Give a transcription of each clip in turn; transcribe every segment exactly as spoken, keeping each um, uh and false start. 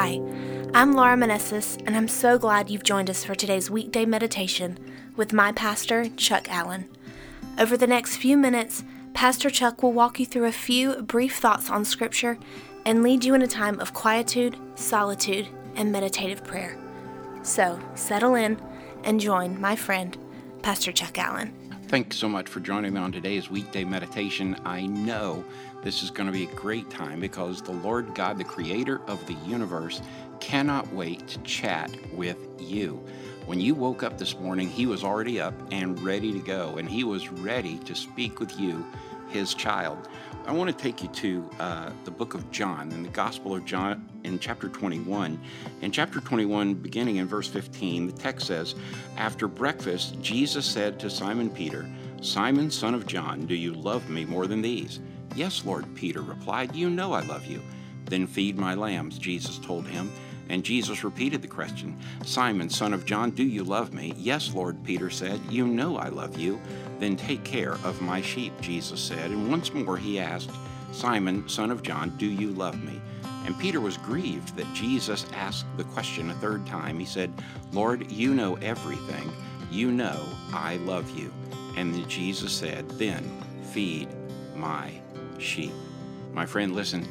Hi, I'm Laura Manessis, and I'm so glad you've joined us for today's weekday meditation with my pastor, Chuck Allen. Over the next few minutes, Pastor Chuck will walk you through a few brief thoughts on Scripture and lead you in a time of quietude, solitude, and meditative prayer. So, settle in and join my friend, Pastor Chuck Allen. Thanks so much for joining me on today's weekday meditation. I know this is going to be a great time because the Lord God, the creator of the universe, cannot wait to chat with you. When you woke up this morning, he was already up and ready to go, and he was ready to speak with you, his child. I want to take you to uh, the book of John, in the Gospel of John, in chapter twenty-one. In chapter twenty-one, beginning in verse fifteen, the text says, "After breakfast, Jesus said to Simon Peter, 'Simon, son of John, do you love me more than these?' 'Yes, Lord,' Peter replied, 'you know I love you.' 'Then feed my lambs,' Jesus told him. And Jesus repeated the question, 'Simon, son of John, do you love me?' 'Yes, Lord,' Peter said, 'you know I love you.' 'Then take care of my sheep,' Jesus said. And once more he asked, 'Simon, son of John, do you love me?' And Peter was grieved that Jesus asked the question a third time. He said, 'Lord, you know everything. You know I love you.' And then Jesus said, 'Then feed my sheep.'" My friend, listen,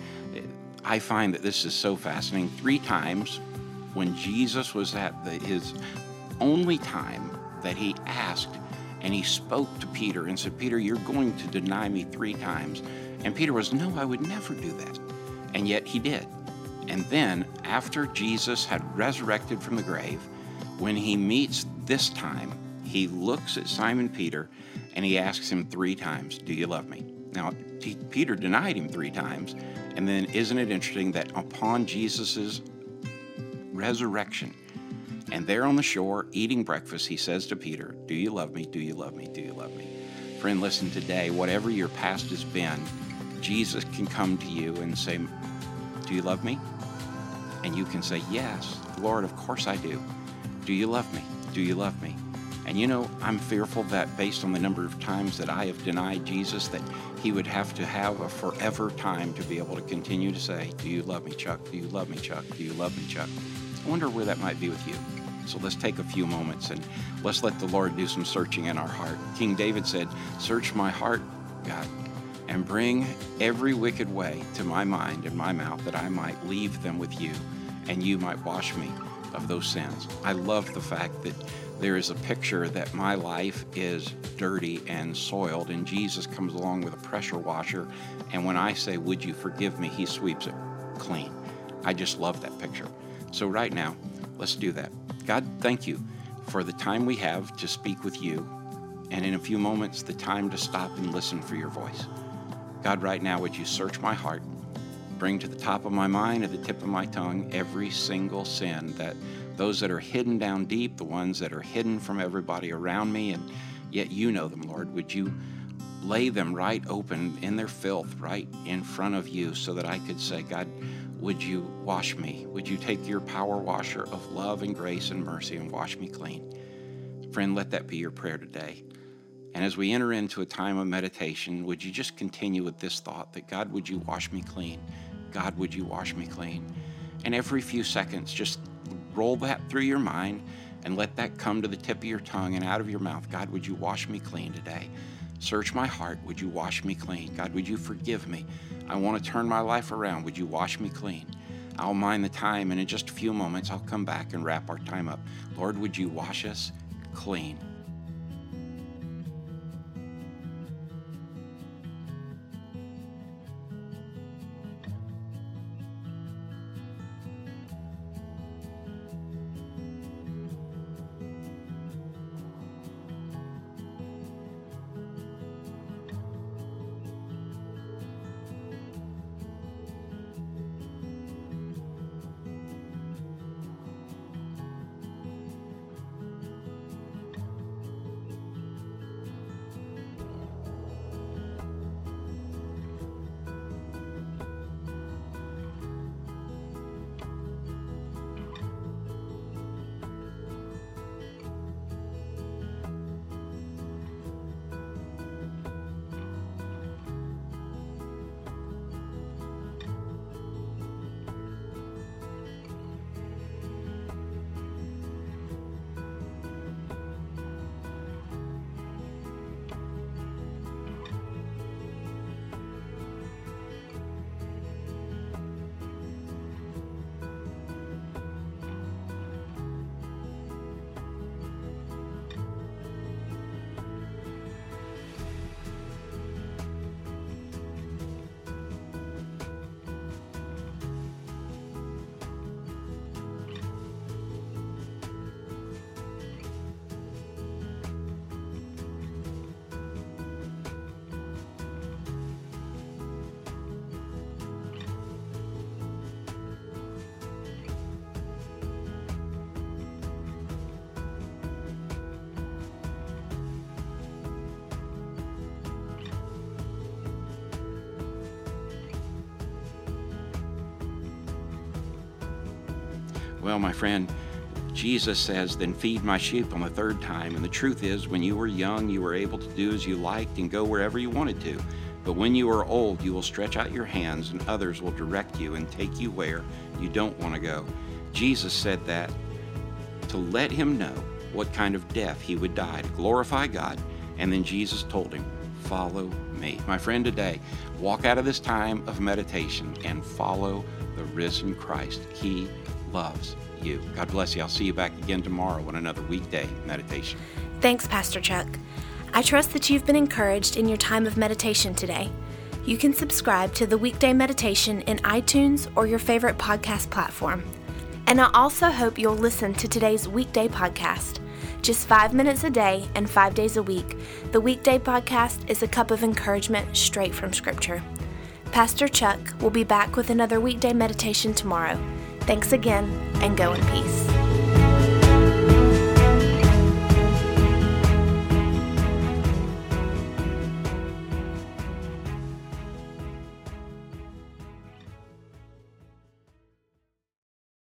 I find that this is so fascinating. Three times when Jesus was at the, his only time that he asked and he spoke to Peter and said, "Peter, you're going to deny me three times." And Peter was, "No, I would never do that." And yet he did. And then after Jesus had resurrected from the grave, when he meets this time, he looks at Simon Peter and he asks him three times, "Do you love me?" Now, T- Peter denied him three times. And then isn't it interesting that upon Jesus' resurrection, and there on the shore eating breakfast, he says to Peter, "Do you love me? Do you love me? Do you love me?" Friend, listen, today, whatever your past has been, Jesus can come to you and say, "Do you love me?" And you can say, "Yes, Lord, of course I do. Do you love me? Do you love me?" And you know, I'm fearful that based on the number of times that I have denied Jesus, that he would have to have a forever time to be able to continue to say, "Do you love me, Chuck? Do you love me, Chuck? Do you love me, Chuck?" I wonder where that might be with you. So let's take a few moments and let's let the Lord do some searching in our heart. King David said, "Search my heart, God, and bring every wicked way to my mind and my mouth, that I might leave them with you, and you might wash me of those sins." I love the fact that there is a picture that my life is dirty and soiled, and Jesus comes along with a pressure washer, and when I say, "Would you forgive me?" he sweeps it clean. I just love that picture. So right now, let's do that. God, thank you for the time we have to speak with you, and in a few moments, the time to stop and listen for your voice. God, right now, would you search my heart, bring to the top of my mind and the tip of my tongue every single sin, that those that are hidden down deep, the ones that are hidden from everybody around me, and yet you know them, Lord. Would you lay them right open in their filth right in front of you so that I could say, "God, would you wash me? Would you take your power washer of love and grace and mercy and wash me clean?" Friend, let that be your prayer today. And as we enter into a time of meditation, would you just continue with this thought that, "God, would you wash me clean? God, would you wash me clean?" And every few seconds, just roll that through your mind and let that come to the tip of your tongue and out of your mouth. "God, would you wash me clean today? Search my heart. Would you wash me clean? God, would you forgive me? I want to turn my life around. Would you wash me clean?" I'll mind the time, and in just a few moments, I'll come back and wrap our time up. Lord, would you wash us clean? Well, my friend, Jesus says, then feed my sheep on the third time. And the truth is, when you were young, you were able to do as you liked and go wherever you wanted to. But when you are old, you will stretch out your hands and others will direct you and take you where you don't want to go. Jesus said that to let him know what kind of death he would die, to glorify God. And then Jesus told him, follow me. My friend, today, walk out of this time of meditation and follow the risen Christ. He loves you. God bless you. I'll see you back again tomorrow on another weekday meditation. Thanks, Pastor Chuck. I trust that you've been encouraged in your time of meditation today. You can subscribe to the Weekday Meditation in iTunes or your favorite podcast platform. And I also hope you'll listen to today's weekday podcast. Just five minutes a day and five days a week, the Weekday Podcast is a cup of encouragement straight from Scripture. Pastor Chuck will be back with another weekday meditation tomorrow. Thanks again, and go in peace.